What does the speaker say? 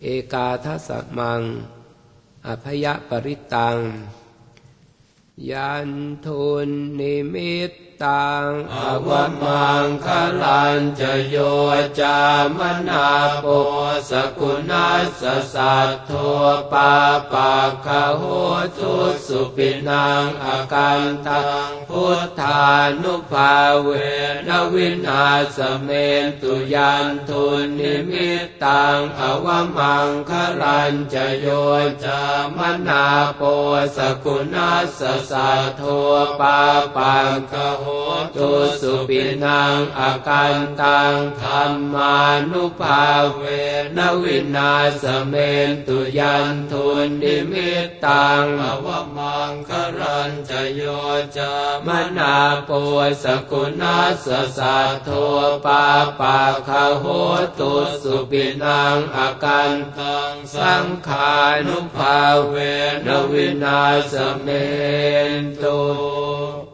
เอกาทัสสะมังอภยปริตังยันทุนนิมิตตังอวมังคลันจะโยจามนาโปสกุณัสสะสัทโทปาปะคะโหตุสุปินังอากันตังพุทธานุภาเวนวินาสเมนตุยันทุนนิมิตตังอวมังคลันจะโยจามนาโปสกุณัสสะสัทโทปาปะคะโหตุสุปินังอากันตังธัมมานุภาเวนวินาสเมนตุยันทุนนิมิตตังอวมังคลันจะโยจามนาโปสกุณัสสะสัทโทปาปะคะโหตุสุปินังอากันตังสังขานุภาเวนวินาสเมนตุ